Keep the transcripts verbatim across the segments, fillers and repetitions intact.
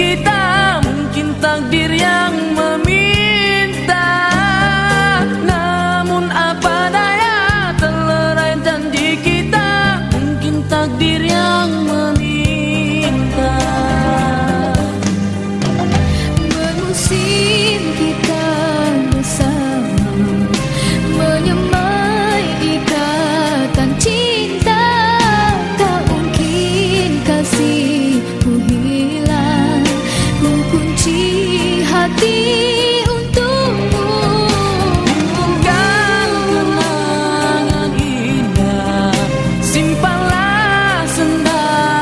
kita, mungkin takdir yang meminta. Namun apa daya, terlerai janji kita, mungkin takdir yang meminta. Bermusim kita bersama, menyemai ikatan cinta. Tak mungkin kasihku hilang, ku kunci hati untukmu. Bukan kenangan indah, simpanlah senda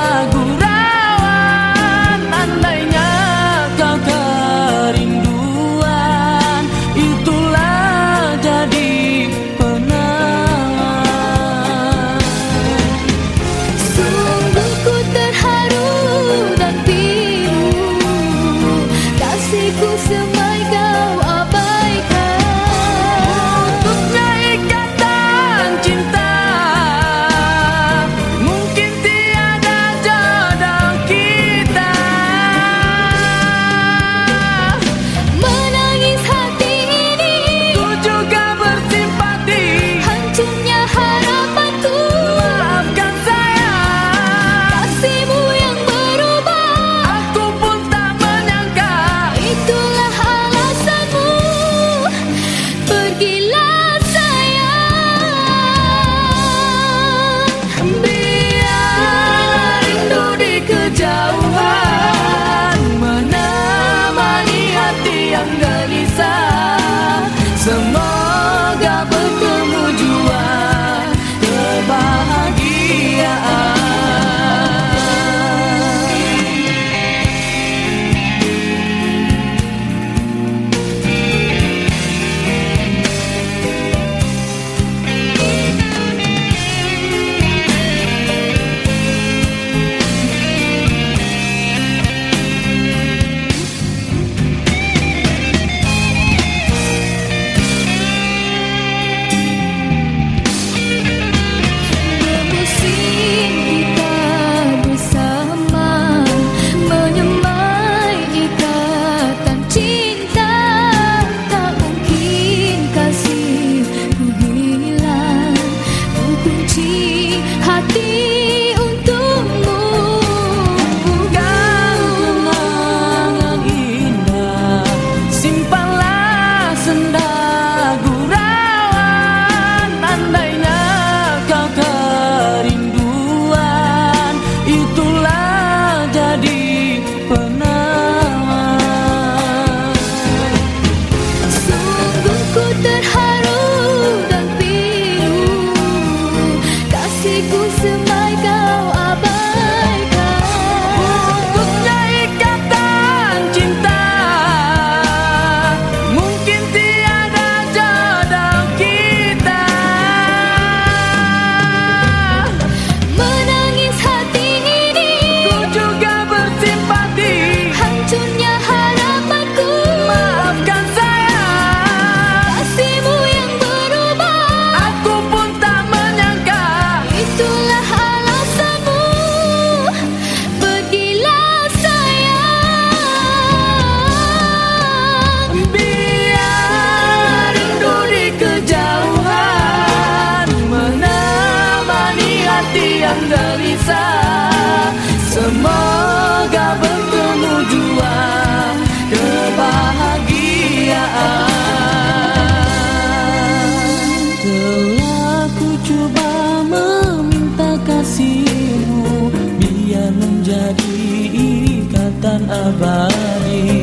gurauan. Andainya kau kerinduan, itulah jadi penangan. Sungguh ku terharu dan pilu, kasihku semai kau abaikan. Untuknya ikatan cinta, mungkin tiada jodoh kita. Menangis hati ini, Ku juga bersimpati, hancurnya harapanku. maafkan saya. Kasihmu yang berubah, Aku pun tak menyangka. itulah alasanmu. Pergilah sayang, Biar rindu di kejauhan menemani hati yang gelisah. Semoga bertemu jua kebahagiaan. bermusim kita bersama, menyemai ikatan cinta. Tak mungkin kasihku hilang, ku kunci hati untukmu. Bukan kenangan indah, simpanlah senda gurauan. Andainya kau kerinduan, itulah jadi penangan. Sungguh ku terharu dan pilu, kasihku semai kau abaikan. Untuknya ikatan cinta, mungkin tiada jodoh kita. Menangis hati ini, Ku juga bersimpati, hancurnya harapanku. maafkan saya. Kasihmu yang berubah, Aku pun tak menyangka. itulah alasanmu. Pergilah sayang, Biar rindu di kejauhan menemani hati yang gelisah. Semoga bertemu jua kebahagiaan. Telah ku coba meminta kasihmu, biar menjadi ikatan abadi.